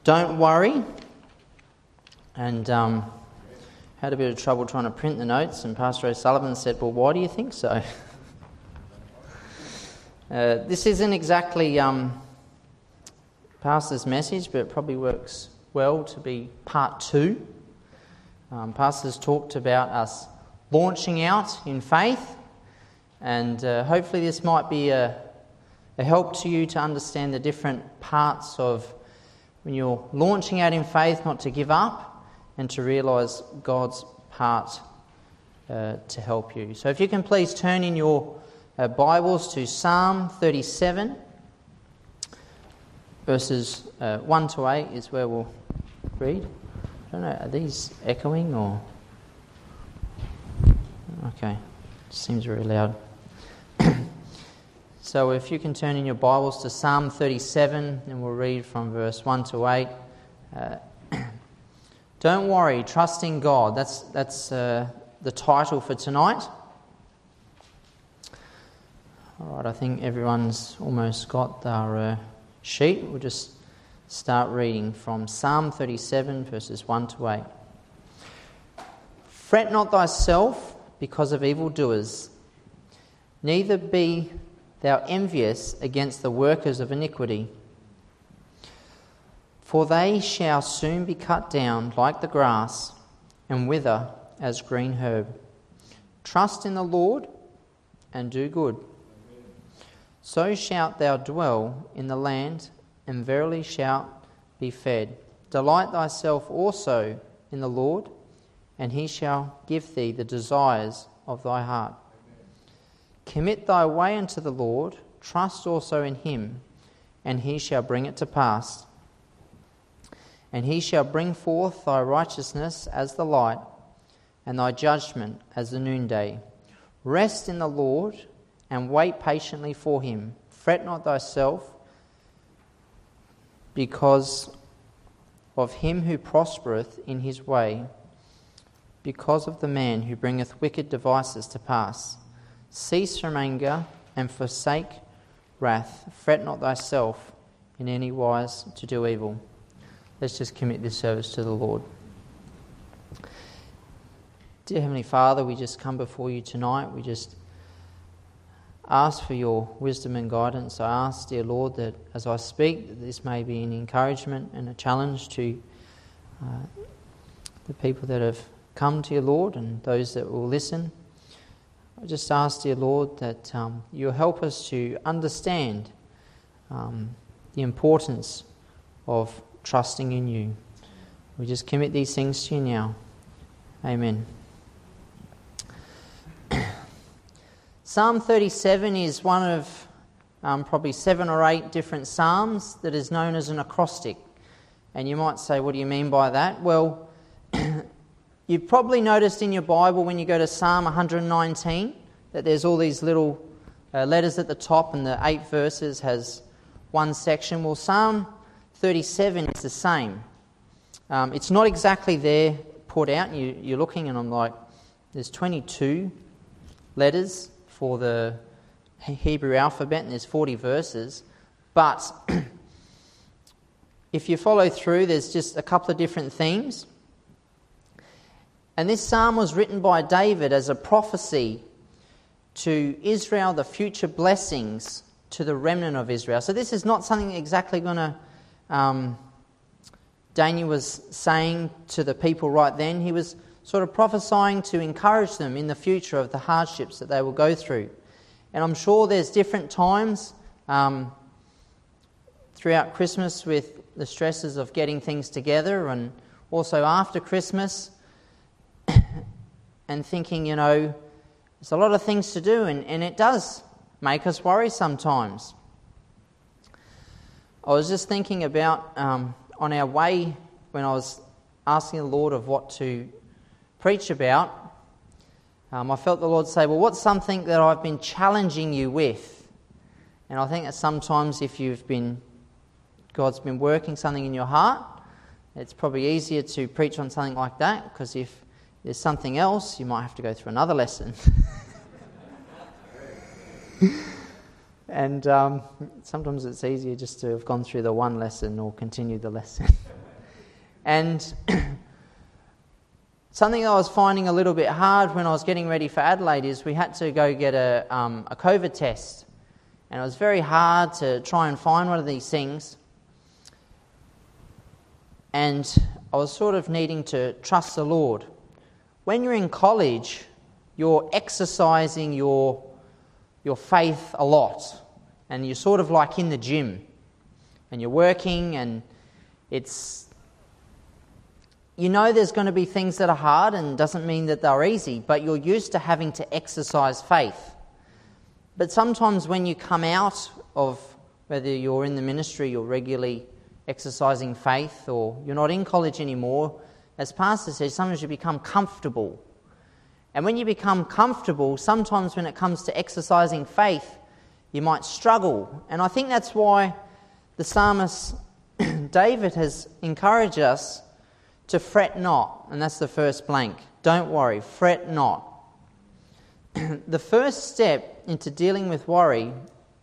Don't worry. And had a bit of trouble trying to print the notes, and Pastor O'Sullivan said, well, why do you think so? This isn't exactly Pastor's message, but it probably works well to be part 2. Pastor's talked about us launching out in faith, and hopefully this might be a help to you to understand the different parts of when you're launching out in faith, not to give up, and to realise God's part to help you. So if you can please turn in your Bibles to Psalm 37, verses 1 to 8 is where we'll read. I don't know, are these echoing or... Okay, seems very loud. So if you can turn in your Bibles to Psalm 37, and we'll read from verse 1 to 8. Don't worry, trust in God. That's the title for tonight. All right, I think everyone's almost got their sheet. We'll just start reading from Psalm 37, verses 1 to 8. Fret not thyself because of evildoers, neither be thou envious against the workers of iniquity. For they shall soon be cut down like the grass, and wither as green herb. Trust in the Lord, and do good. So shalt thou dwell in the land, and verily shalt be fed. Delight thyself also in the Lord, and he shall give thee the desires of thy heart. Commit thy way unto the Lord, trust also in him, and he shall bring it to pass. And he shall bring forth thy righteousness as the light, and thy judgment as the noonday. Rest in the Lord, and wait patiently for him. Fret not thyself because of him who prospereth in his way, because of the man who bringeth wicked devices to pass. Cease from anger, and forsake wrath. Fret not thyself in any wise to do evil. Let's just commit this service to the Lord. Dear Heavenly Father, we just come before you tonight. We just ask for your wisdom and guidance. I ask, dear Lord, that as I speak, that this may be an encouragement and a challenge to the people that have come to you, Lord, and those that will listen. I just ask, dear Lord, that you'll help us to understand the importance of trusting in you. We just commit these things to you now. Amen. Psalm 37 is one of probably 7 or 8 different psalms that is known as an acrostic. And you might say, what do you mean by that? Well, you've probably noticed in your Bible when you go to Psalm 119 that there's all these little letters at the top, and the 8 verses has one section. Well, Psalm 37 is the same. It's not exactly there put out, and you're looking and I'm like, there's 22 letters for the Hebrew alphabet and there's 40 verses, but if you follow through, there's just a couple of different themes. And this psalm was written by David as a prophecy to Israel, the future blessings to the remnant of Israel. So this is not something exactly going to Daniel was saying to the people right then. He was sort of prophesying to encourage them in the future of the hardships that they will go through. And I'm sure there's different times throughout Christmas with the stresses of getting things together, and also after Christmas, and thinking, there's a lot of things to do, and it does make us worry sometimes. I was just thinking about on our way when I was asking the Lord of what to preach about, I felt the Lord say, well, what's something that I've been challenging you with? And I think that sometimes if God's been working something in your heart, it's probably easier to preach on something like that, because if there's something else, you might have to go through another lesson. And sometimes it's easier just to have gone through the one lesson or continue the lesson. And something I was finding a little bit hard when I was getting ready for Adelaide is we had to go get a COVID test. And it was very hard to try and find one of these things. And I was sort of needing to trust the Lord. When you're in college, you're exercising your faith a lot. And you're sort of like in the gym. And you're working, and it's... You know there's going to be things that are hard, and doesn't mean that they're easy, but you're used to having to exercise faith. But sometimes when you come out of, whether you're in the ministry, you're regularly exercising faith, or you're not in college anymore, as Pastor says, sometimes you become comfortable. And when you become comfortable, sometimes when it comes to exercising faith, you might struggle. And I think that's why the psalmist David has encouraged us to fret not. And that's the first blank. Don't worry, fret not. The first step into dealing with worry,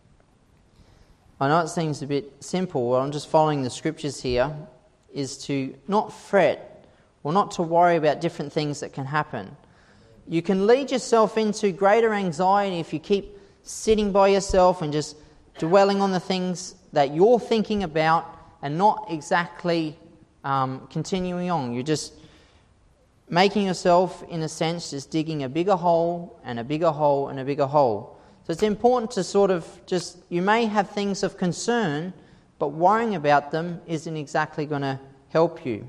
I know it seems a bit simple, I'm just following the scriptures here, is to not fret or not to worry about different things that can happen. You can lead yourself into greater anxiety if you keep sitting by yourself and just dwelling on the things that you're thinking about and not exactly continuing on. You're just making yourself, in a sense, just digging a bigger hole and a bigger hole and a bigger hole. So it's important to sort of just, you may have things of concern, but worrying about them isn't exactly going to help you.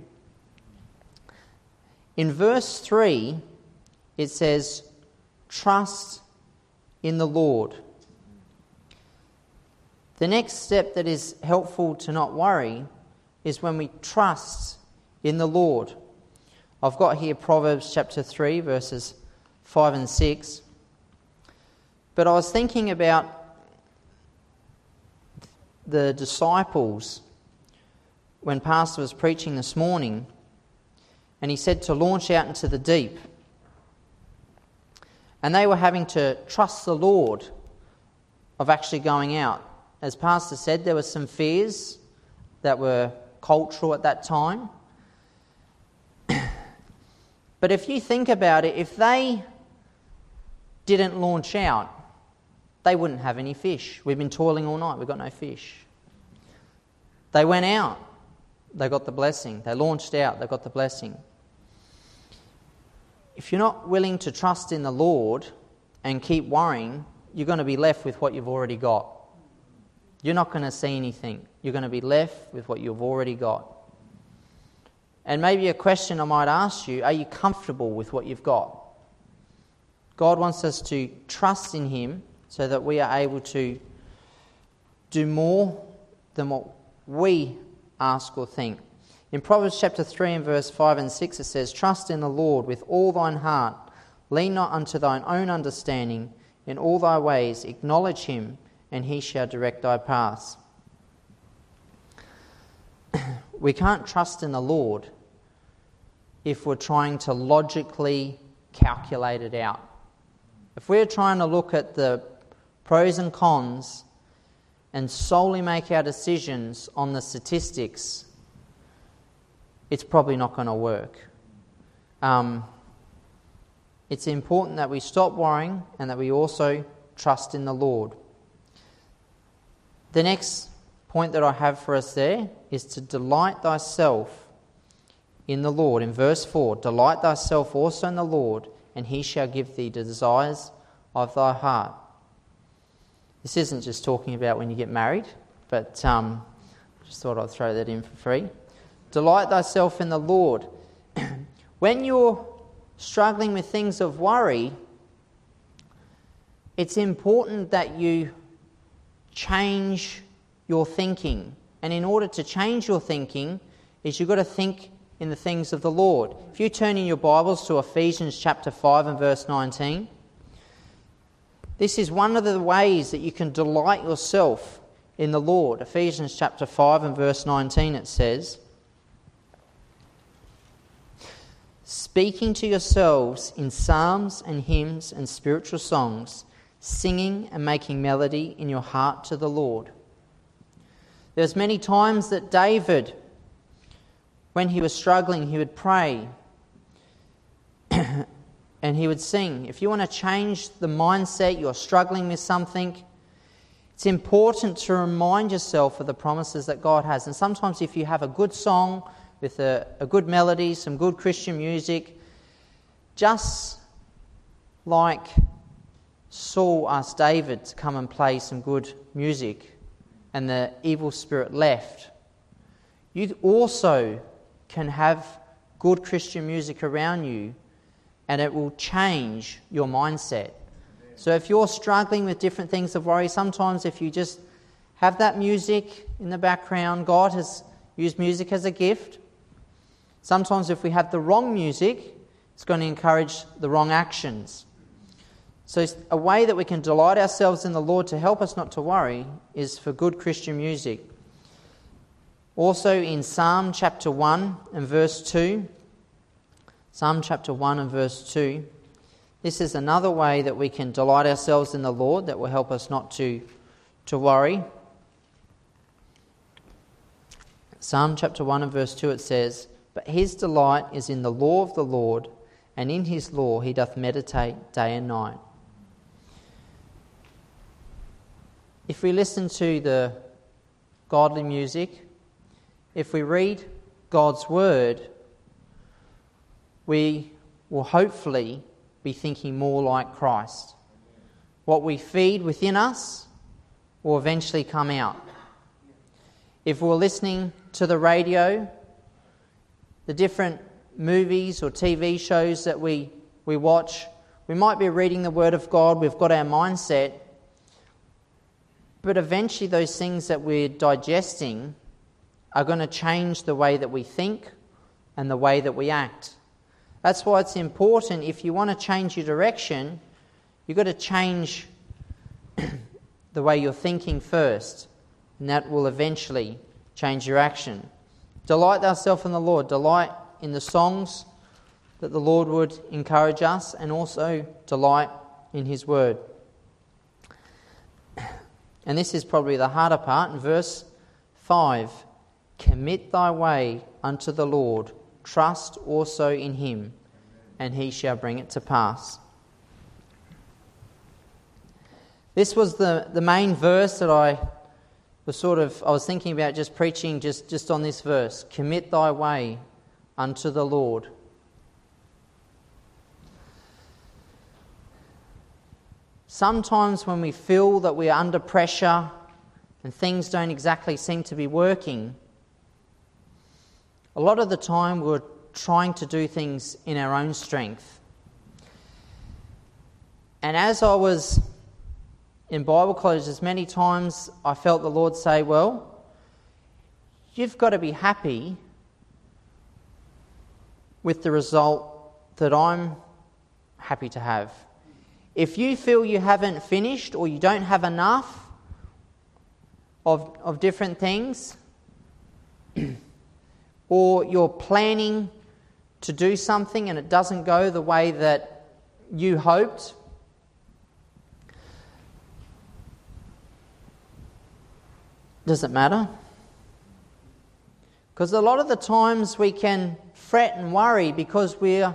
In verse 3, it says, trust in the Lord. The next step that is helpful to not worry is when we trust in the Lord. I've got here Proverbs chapter 3, verses 5 and 6. But I was thinking about the disciples when Pastor was preaching this morning, and he said to launch out into the deep. And they were having to trust the Lord of actually going out. As Pastor said, there were some fears that were cultural at that time. But if you think about it, if they didn't launch out, they wouldn't have any fish. We've been toiling all night, we've got no fish. They went out, they got the blessing. They launched out, they got the blessing. If you're not willing to trust in the Lord and keep worrying, you're going to be left with what you've already got. You're not going to see anything. You're going to be left with what you've already got. And maybe a question I might ask you, are you comfortable with what you've got? God wants us to trust in Him so that we are able to do more than what we ask or think. In Proverbs chapter 3 and verse 5 and 6 it says, trust in the Lord with all thine heart, lean not unto thine own understanding, in all thy ways acknowledge Him, and He shall direct thy paths. We can't trust in the Lord if we're trying to logically calculate it out. If we're trying to look at the pros and cons and solely make our decisions on the statistics, it's probably not going to work. It's important that we stop worrying and that we also trust in the Lord. The next point that I have for us there is to delight thyself in the Lord. In verse 4, delight thyself also in the Lord, and He shall give thee the desires of thy heart. This isn't just talking about when you get married, but I just thought I'd throw that in for free. Delight thyself in the Lord. When you're struggling with things of worry, it's important that you change your thinking. And in order to change your thinking, is you've got to think in the things of the Lord. If you turn in your Bibles to Ephesians chapter 5 and verse 19, this is one of the ways that you can delight yourself in the Lord. Ephesians chapter 5 and verse 19 it says, speaking to yourselves in psalms and hymns and spiritual songs, singing and making melody in your heart to the Lord. There's many times that David, when he was struggling, he would pray and he would sing. If you want to change the mindset, you're struggling with something, it's important to remind yourself of the promises that God has. And sometimes if you have a good song with a good melody, some good Christian music, just like Saul asked David to come and play some good music and the evil spirit left, you also can have good Christian music around you and it will change your mindset. So if you're struggling with different things of worry, sometimes if you just have that music in the background, God has used music as a gift. Sometimes if we have the wrong music, it's going to encourage the wrong actions. So a way that we can delight ourselves in the Lord to help us not to worry is for good Christian music. Also in Psalm chapter 1 and verse 2, Psalm chapter 1 and verse 2, this is another way that we can delight ourselves in the Lord that will help us not to worry. Psalm chapter 1 and verse 2, it says, "But his delight is in the law of the Lord, and in his law he doth meditate day and night." If we listen to the godly music, if we read God's word, we will hopefully be thinking more like Christ. What we feed within us will eventually come out. If we're listening to the radio, the different movies or TV shows that we watch, we might be reading the Word of God, we've got our mindset, but eventually those things that we're digesting are going to change the way that we think and the way that we act. That's why it's important, if you want to change your direction, you've got to change the way you're thinking first, and that will eventually change your action. Delight thyself in the Lord. Delight in the songs that the Lord would encourage us, and also delight in his word. And this is probably the harder part. In verse 5, "Commit thy way unto the Lord, trust also in him, and he shall bring it to pass." This was the main verse that I was thinking about just preaching just on this verse. Commit thy way unto the Lord. Sometimes when we feel that we are under pressure and things don't exactly seem to be working, a lot of the time we're trying to do things in our own strength. And as I was in Bible colleges, many times I felt the Lord say, well, you've got to be happy with the result that I'm happy to have. If you feel you haven't finished or you don't have enough of different things, or you're planning to do something and it doesn't go the way that you hoped, does it matter? Because a lot of the times we can fret and worry because we're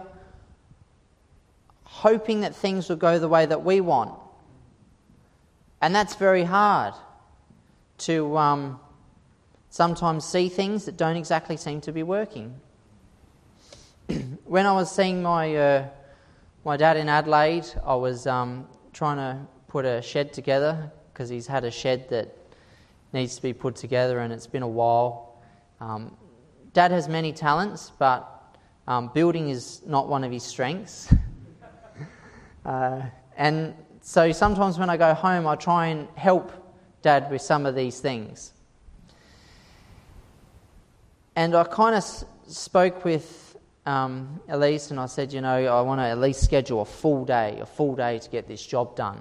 hoping that things will go the way that we want. And that's very hard to sometimes see things that don't exactly seem to be working. When I was seeing my dad in Adelaide, I was trying to put a shed together because he's had a shed that needs to be put together and it's been a while. Dad has many talents, but building is not one of his strengths. And so sometimes when I go home, I try and help Dad with some of these things. And I kind of spoke with Elise and I said, I want to at least schedule a full day to get this job done.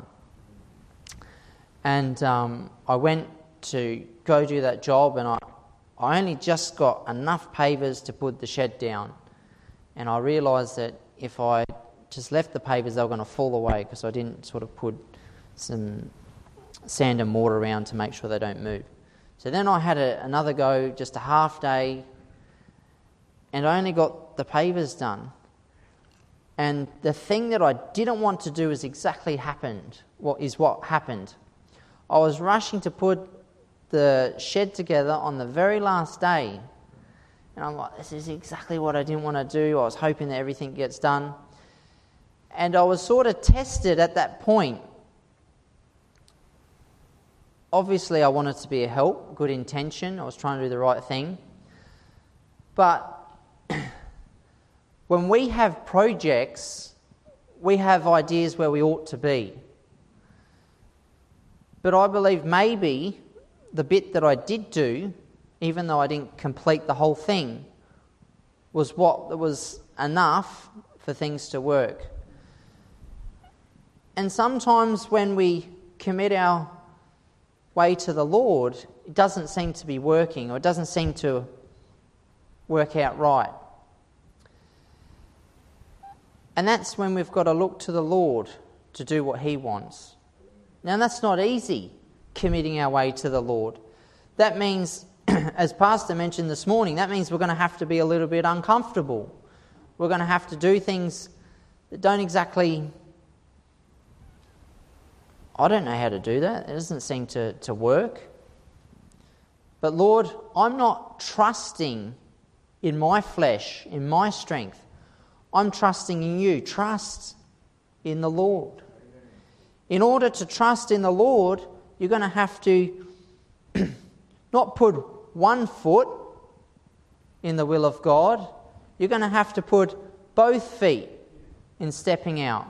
And I went to go do that job and I only just got enough pavers to put the shed down. And I realised that if I just left the pavers, they were going to fall away because I didn't sort of put some sand and mortar around to make sure they don't move. So then I had another go, just a half day, and I only got the pavers done. And the thing that I didn't want to do is exactly what happened. I was rushing to put the shed together on the very last day. And I'm like, this is exactly what I didn't want to do. I was hoping that everything gets done. And I was sort of tested at that point. Obviously, I wanted to be a help, good intention. I was trying to do the right thing. But when we have projects, we have ideas where we ought to be. But I believe maybe the bit that I did do, even though I didn't complete the whole thing, was what was enough for things to work. And sometimes when we commit our way to the Lord, it doesn't seem to be working, or it doesn't seem to work out right. And that's when we've got to look to the Lord to do what He wants. Now that's not easy, committing our way to the Lord. That means, as Pastor mentioned this morning, that means we're going to have to be a little bit uncomfortable. We're going to have to do things that don't exactly... I don't know how to do that. It doesn't seem to work. But Lord, I'm not trusting in my flesh, in my strength. I'm trusting in You. Trust in the Lord. In order to trust in the Lord, you're going to have to not put one foot in the will of God. You're going to have to put both feet in stepping out.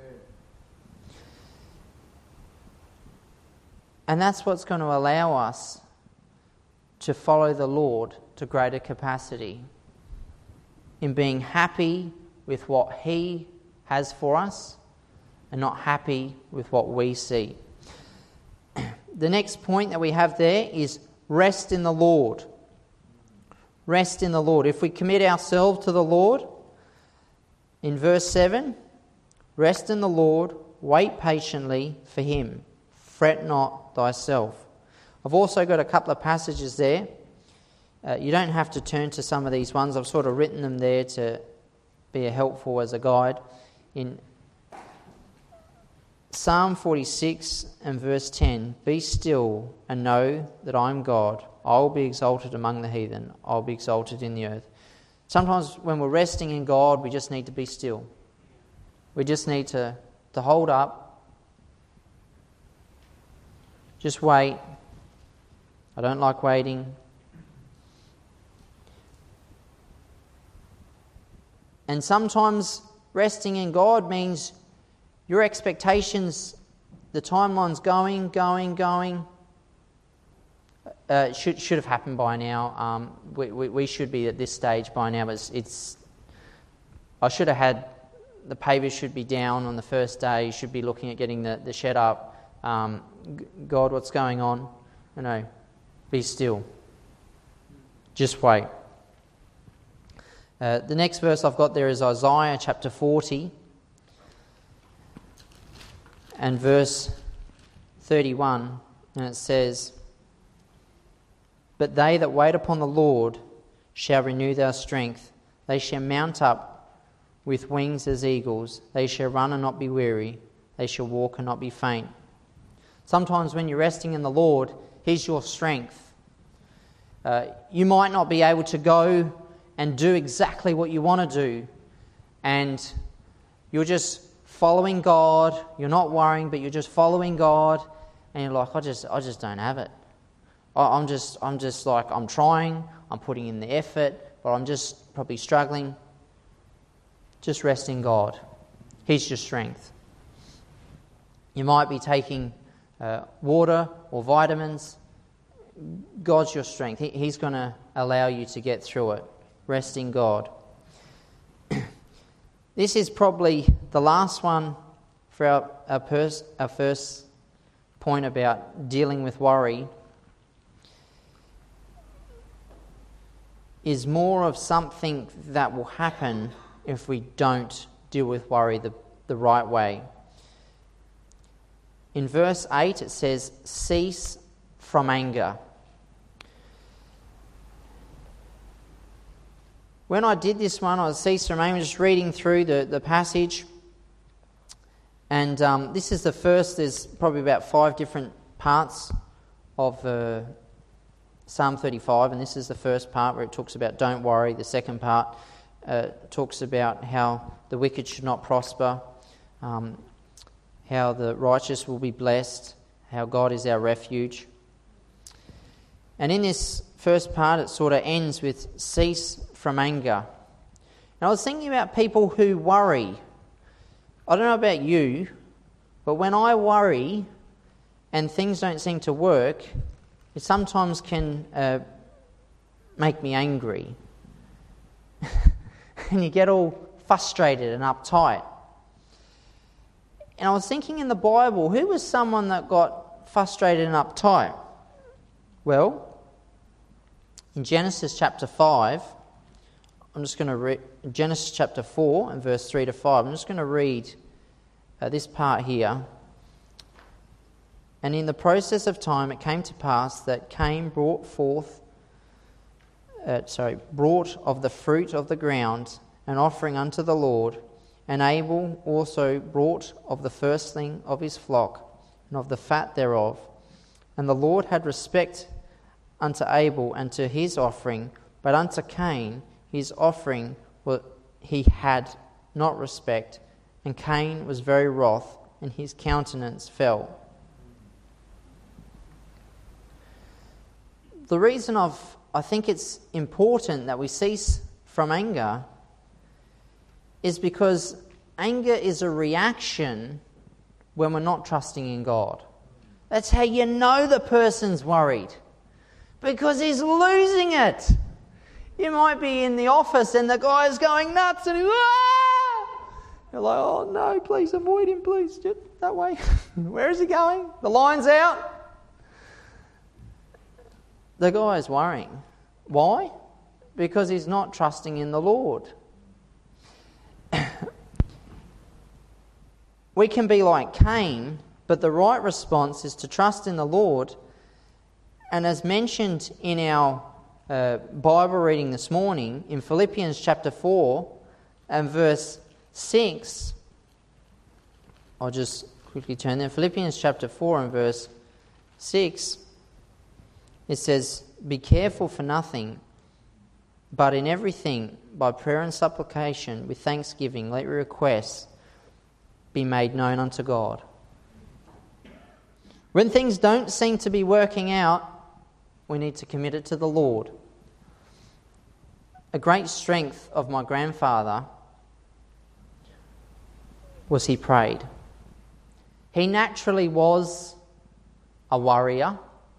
And that's what's going to allow us to follow the Lord to greater capacity, in being happy with what He has for us and not happy with what we see. The next point that we have there is rest in the Lord. Rest in the Lord. If we commit ourselves to the Lord, in verse 7, rest in the Lord, wait patiently for Him. Fret not thyself. I've also got a couple of passages there. You don't have to turn to some of these ones. I've sort of written them there to be helpful as a guide. In Psalm 46 and verse 10, be still and know that I am God. I will be exalted among the heathen. I will be exalted in the earth. Sometimes when we're resting in God, we just need to be still. We just need to hold up. Just wait. I don't like waiting. And sometimes resting in God means your expectations, the timeline's going. Should have happened by now. We should be at this stage by now. I should have had, the pavers should be down on the first day. You should be looking at getting the shed up. God, what's going on? No, be still. Just wait. The next verse I've got there is Isaiah chapter 40 and verse 31, and it says, but they that wait upon the Lord shall renew their strength. They shall mount up with wings as eagles. They shall run and not be weary. They shall walk and not be faint. Sometimes when you're resting in the Lord, He's your strength. You might not be able to go and do exactly what you want to do, and you're just following God. You're not worrying, but you're just following God, and you're like, I just don't have it. I'm just like, I'm trying, I'm putting in the effort, but I'm just probably struggling. Just rest in God. He's your strength. You might be taking water or vitamins. God's your strength. He's going to allow you to get through it. Rest in God. This is probably the last one for our first point about dealing with worry. Is more of something that will happen if we don't deal with worry the right way. in verse 8 it says, cease from anger. When I did this one, I was cease from anger, just reading through the passage. And this is the first. There's probably about 5 different parts of Psalm 35, and this is the first part where it talks about don't worry. The second part talks about how the wicked should not prosper, how the righteous will be blessed, how God is our refuge. And in this first part, it sort of ends with cease from anger. And I was thinking about people who worry. I don't know about you, but when I worry and things don't seem to work, it sometimes can make me angry. And you get all frustrated and uptight. And I was thinking in the Bible, who was someone that got frustrated and uptight? Well, in Genesis chapter 5, I'm just going to read Genesis chapter 4 and verse 3 to 5. I'm just going to read this part here. And in the process of time it came to pass that Cain brought of the fruit of the ground an offering unto the Lord, and Abel also brought of the firstling of his flock and of the fat thereof. And the Lord had respect unto Abel and to his offering, but unto Cain his offering he had not respect, and Cain was very wroth, and his countenance fell. The reason I think it's important that we cease from anger is because anger is a reaction when we're not trusting in God. That's how you know the person's worried, because he's losing it. You might be in the office and the guy's going nuts and you're like, oh no, please avoid him, please. Just that way. Where is he going? The line's out. The guy is worrying. Why? Because he's not trusting in the Lord. We can be like Cain, but the right response is to trust in the Lord. And as mentioned in our Bible reading this morning, in Philippians chapter 4 and verse 6, I'll just quickly turn there. Philippians chapter 4 and verse 6, it says, be careful for nothing, but in everything, by prayer and supplication, with thanksgiving, let your requests be made known unto God. When things don't seem to be working out, we need to commit it to the Lord. A great strength of my grandfather was he prayed. He naturally was a worrier,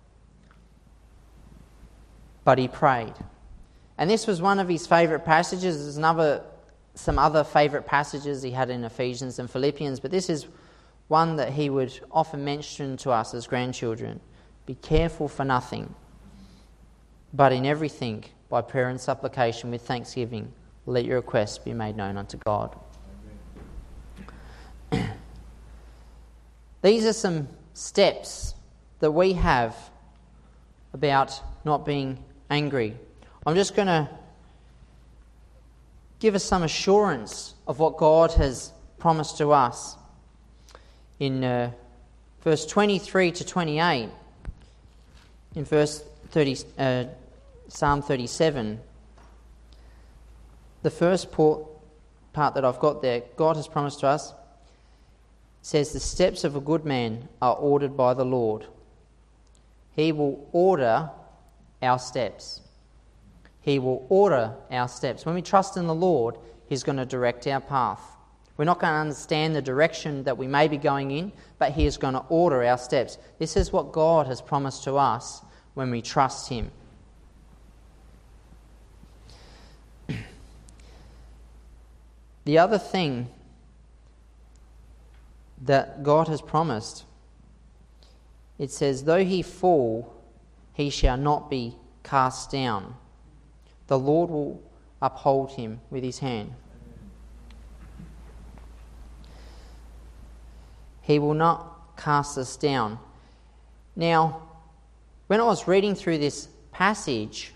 but he prayed. And this was one of his favourite passages. There's some other favourite passages he had in Ephesians and Philippians, but this is one that he would often mention to us as grandchildren. Be careful for nothing, but in everything, by prayer and supplication with thanksgiving, let your requests be made known unto God. These are some steps that we have about not being angry. I'm just going to give us some assurance of what God has promised to us. In verse 23 to 28, in verse 30, Psalm 37, the first part that I've got there, God has promised to us, says, the steps of a good man are ordered by the Lord. He will order our steps. He will order our steps. When we trust in the Lord, He's going to direct our path. We're not going to understand the direction that we may be going in, but He is going to order our steps. This is what God has promised to us when we trust Him. The other thing that God has promised, it says, though he fall, he shall not be cast down. The Lord will uphold him with his hand. He will not cast us down. Now, when I was reading through this passage,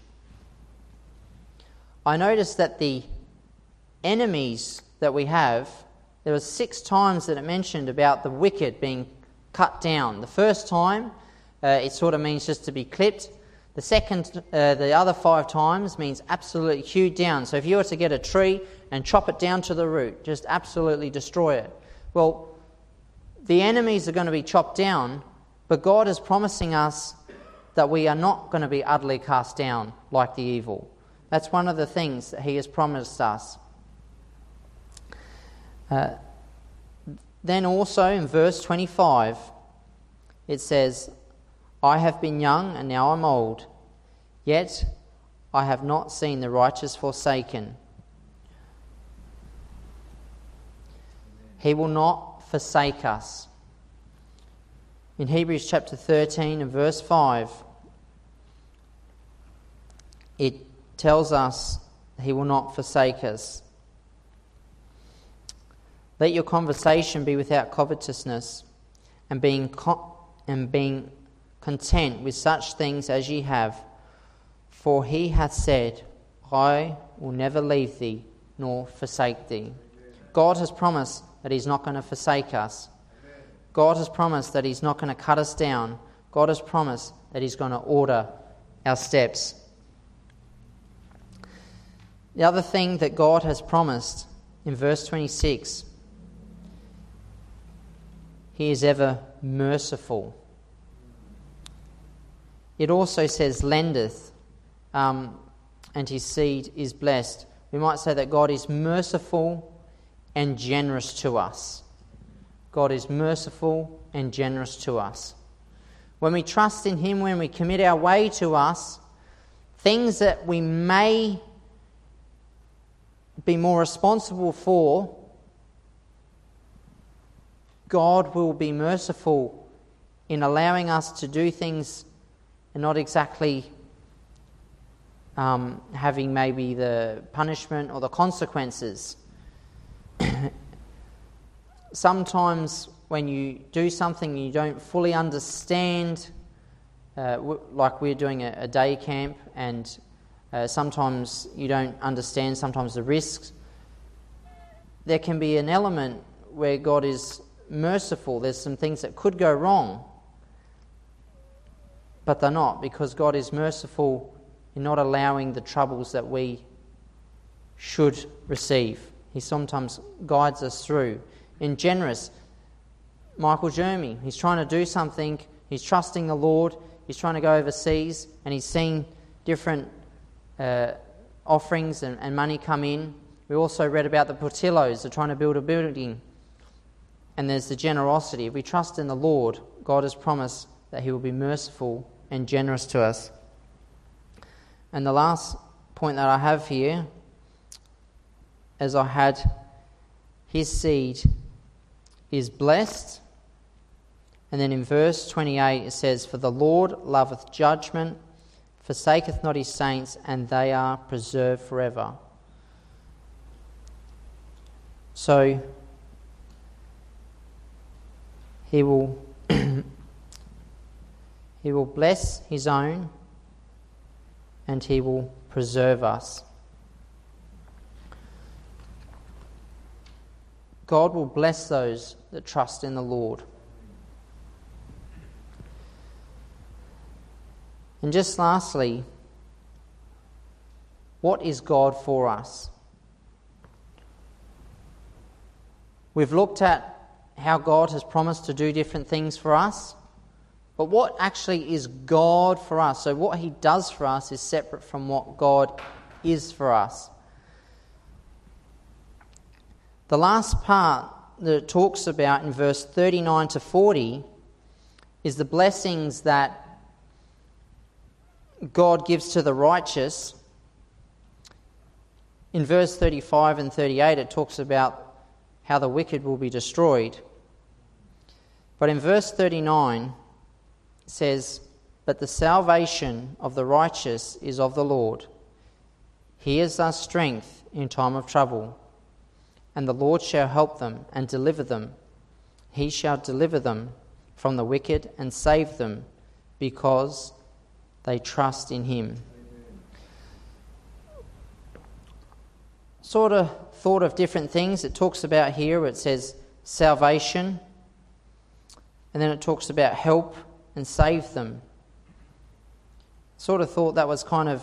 I noticed that the enemies that we have, there were 6 times that it mentioned about the wicked being cut down. The first time, it sort of means just to be clipped. The second, the other 5 times means absolutely hewed down. So if you were to get a tree and chop it down to the root, just absolutely destroy it. Well, the enemies are going to be chopped down, but God is promising us that we are not going to be utterly cast down like the evil. That's one of the things that He has promised us. Then also in verse 25, it says, I have been young and now I'm old, yet I have not seen the righteous forsaken. He will not forsake us. In Hebrews chapter 13 and verse 5, it tells us He will not forsake us. Let your conversation be without covetousness, and being content with such things as ye have. For He hath said, I will never leave thee nor forsake thee. God has promised that He's not going to forsake us. God has promised that He's not going to cut us down. God has promised that He's going to order our steps. The other thing that God has promised in verse 26, He is ever merciful. It also says, lendeth, and His seed is blessed. We might say that God is merciful and generous to us. God is merciful and generous to us. When we trust in Him, when we commit our way to us, things that we may be more responsible for, God will be merciful in allowing us to do things and not exactly having maybe the punishment or the consequences. Sometimes when you do something you don't fully understand, like we're doing a day camp, and sometimes you don't understand sometimes the risks, there can be an element where God is merciful. There's some things that could go wrong, but they're not, because God is merciful in not allowing the troubles that we should receive. He sometimes guides us through. In generous, Michael Jeremy, he's trying to do something, he's trusting the Lord, he's trying to go overseas, and he's seen different offerings and money come in. We also read about the Portillos, they're trying to build a building, and there's the generosity. If we trust in the Lord, God has promised that He will be merciful and generous to us. And the last point that I have here, as I had, His seed is blessed. And then in verse 28 it says, for the Lord loveth judgment, forsaketh not His saints, and they are preserved forever. So He will He will bless His own, and He will preserve us. God will bless those that trust in the Lord. And just lastly, what is God for us? We've looked at how God has promised to do different things for us, but what actually is God for us? So what He does for us is separate from what God is for us. The last part that it talks about in verse 39 to 40 is the blessings that God gives to the righteous. In verse 35 and 38 it talks about how the wicked will be destroyed. But in verse 39 it says, but the salvation of the righteous is of the Lord. He is their strength in time of trouble. And the Lord shall help them and deliver them. He shall deliver them from the wicked and save them because they trust in him. Sort of thought of different things. It talks about here where it says salvation, and then it talks about help and save them. Sort of thought that was kind of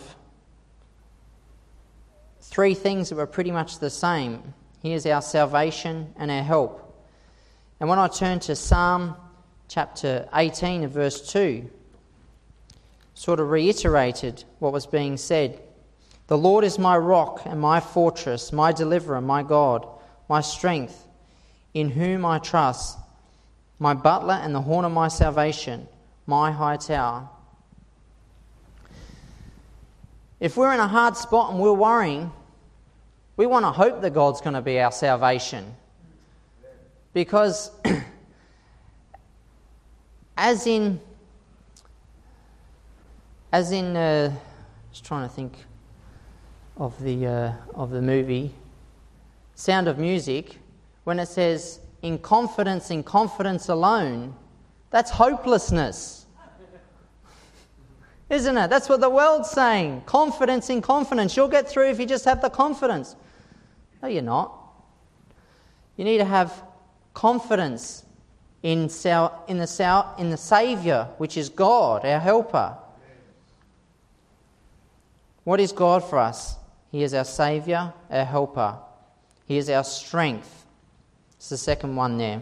three things that were pretty much the same. Here's our salvation and our help. And when I turn to Psalm chapter 18 and verse 2, sort of reiterated what was being said. The Lord is my rock and my fortress, my deliverer, my God, my strength, in whom I trust, my butler and the horn of my salvation, my high tower. If we're in a hard spot and we're worrying, we want to hope that God's going to be our salvation. Because as in just trying to think of the movie Sound of Music, when it says in confidence alone, that's hopelessness. Isn't it? That's what the world's saying. Confidence in confidence. You'll get through if you just have the confidence. No, you're not. You need to have confidence in the Saviour, which is God, our helper. What is God for us? He is our Saviour, our helper. He is our strength. It's the second one there.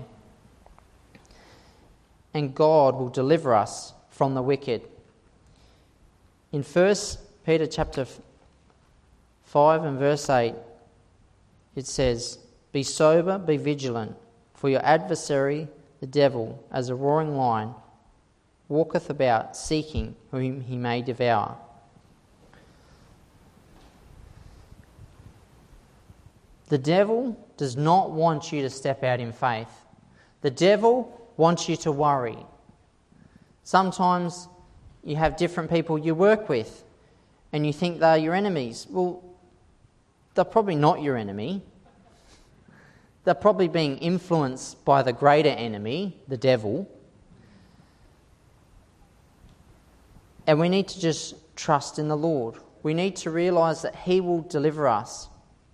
And God will deliver us from the wicked. In 1 Peter chapter 5 and verse 8, it says, "Be sober, be vigilant, for your adversary, the devil, as a roaring lion, walketh about, seeking whom he may devour." The devil does not want you to step out in faith. The devil wants you to worry. Sometimes you have different people you work with and you think they're your enemies. Well, they're probably not your enemy. They're probably being influenced by the greater enemy, the devil. And we need to just trust in the Lord. We need to realise that he will deliver us.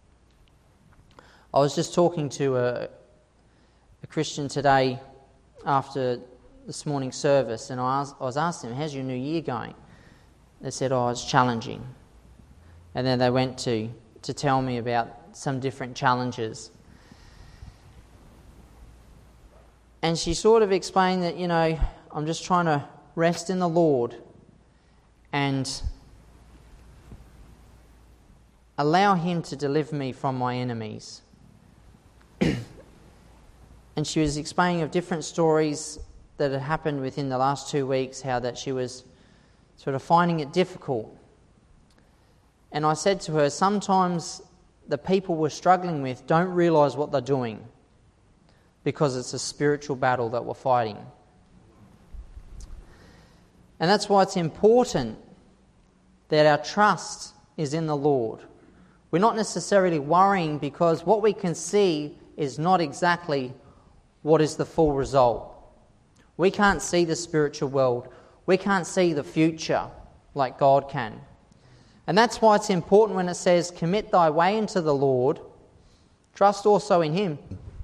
I was just talking to a Christian today after this morning's service, and I was asking them, "How's your new year going?" They said, "Oh, it's challenging." And then they went to tell me about some different challenges. And she sort of explained that, I'm just trying to rest in the Lord and allow him to deliver me from my enemies. And she was explaining of different stories that had happened within the last 2 weeks, how that she was sort of finding it difficult. And I said to her, sometimes the people we're struggling with don't realise what they're doing because it's a spiritual battle that we're fighting. And that's why it's important that our trust is in the Lord. We're not necessarily worrying because what we can see is not exactly what is the full result. We can't see the spiritual world. We can't see the future like God can. And that's why it's important when it says, "Commit thy way into the Lord, trust also in him."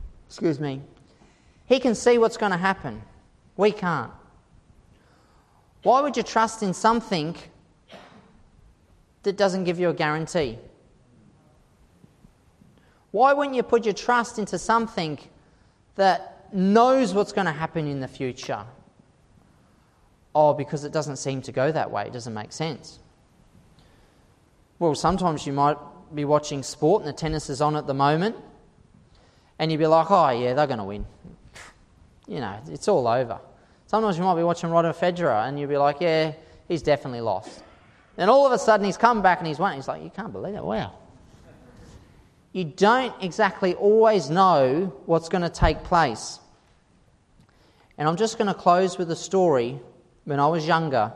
He can see what's going to happen. We can't. Why would you trust in something that doesn't give you a guarantee? Why wouldn't you put your trust into something that knows what's going to happen in the future? Oh, because it doesn't seem to go that way. It doesn't make sense. Well, sometimes you might be watching sport and the tennis is on at the moment and you'd be like, "Oh yeah, they're going to win. It's all over." Sometimes you might be watching Roger Federer and you'd be like, "Yeah, he's definitely lost." Then all of a sudden he's come back and he's won. He's like, "You can't believe it, wow." You don't exactly always know what's going to take place. And I'm just going to close with a story. When I was younger,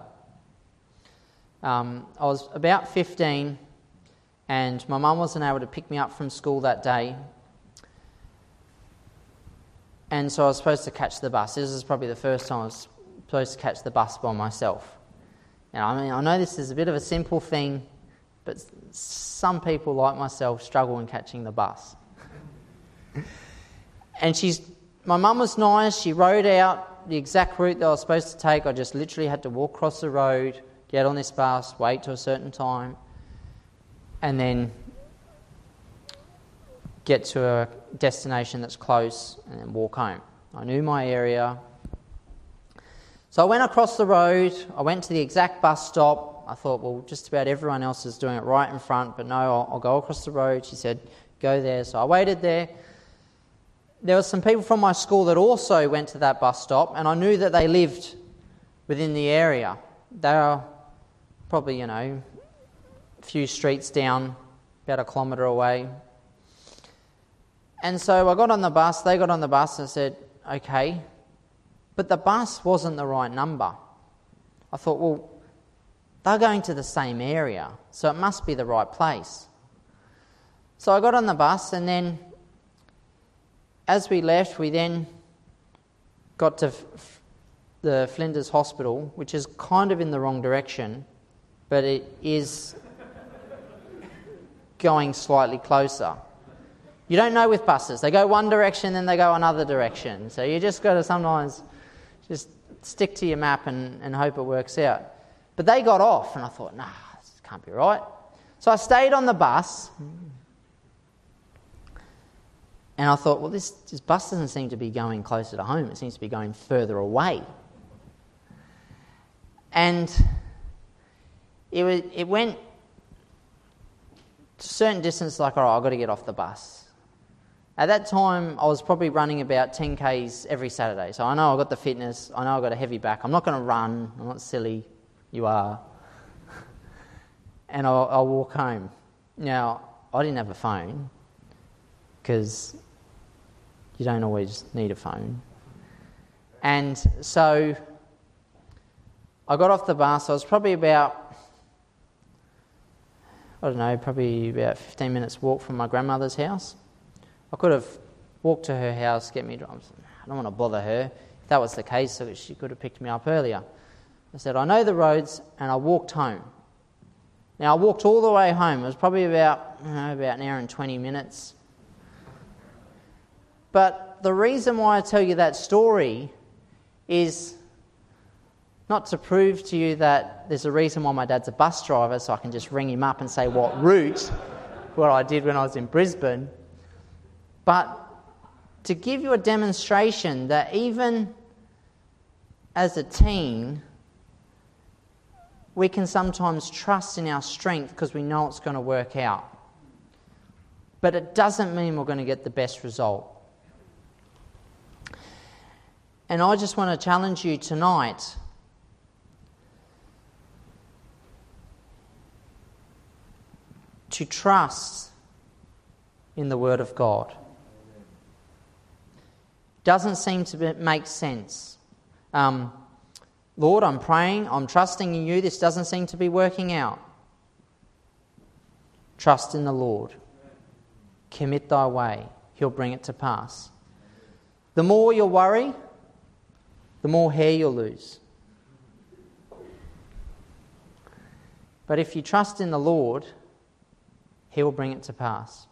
I was about 15 and my mum wasn't able to pick me up from school that day. And so I was supposed to catch the bus. This is probably the first time I was supposed to catch the bus by myself. Now, I mean, I know this is a bit of a simple thing, but some people like myself struggle in catching the bus. And my mum was nice. She wrote out the exact route that I was supposed to take. I just literally had to walk across the road, get on this bus, wait till a certain time, and then get to a destination that's close and then walk home. I knew my area. So I went across the road. I went to the exact bus stop. I thought, well, just about everyone else is doing it right in front, but no, I'll go across the road. She said, go there. So I waited there. There were some people from my school that also went to that bus stop, and I knew that they lived within the area. They were probably, a few streets down, about a kilometre away. And so I got on the bus, they got on the bus, and I said, okay, but the bus wasn't the right number. I thought, well, they're going to the same area, so it must be the right place. So I got on the bus, and then as we left, we then got to the Flinders Hospital, which is kind of in the wrong direction, but it is going slightly closer. You don't know with buses. They go one direction, then they go another direction. So you just got to sometimes just stick to your map and hope it works out. But they got off, and I thought, nah, this can't be right. So I stayed on the bus, and I thought, well, this bus doesn't seem to be going closer to home. It seems to be going further away. And it went to a certain distance, like, all right, I've got to get off the bus. At that time, I was probably running about 10Ks every Saturday. So I know I've got the fitness. I know I've got a heavy back. I'm not going to run. I'm not silly. You are. And I'll walk home. Now, I didn't have a phone because you don't always need a phone. And so I got off the bus. I was probably about, probably about 15 minutes walk from my grandmother's house. I could have walked to her house, get me. I don't want to bother her. If that was the case, so she could have picked me up earlier. I said, I know the roads, and I walked home. Now, I walked all the way home. It was probably about an hour and 20 minutes. But the reason why I tell you that story is not to prove to you that there's a reason why my dad's a bus driver, so I can just ring him up and say what I did when I was in Brisbane, but to give you a demonstration that even as a teen, we can sometimes trust in our strength because we know it's going to work out. But it doesn't mean we're going to get the best result. And I just want to challenge you tonight to trust in the Word of God. Doesn't seem to make sense. Lord, I'm praying, I'm trusting in you, this doesn't seem to be working out. Trust in the Lord. Commit thy way, he'll bring it to pass. The more you worry, the more hair you'll lose. But if you trust in the Lord, he will bring it to pass.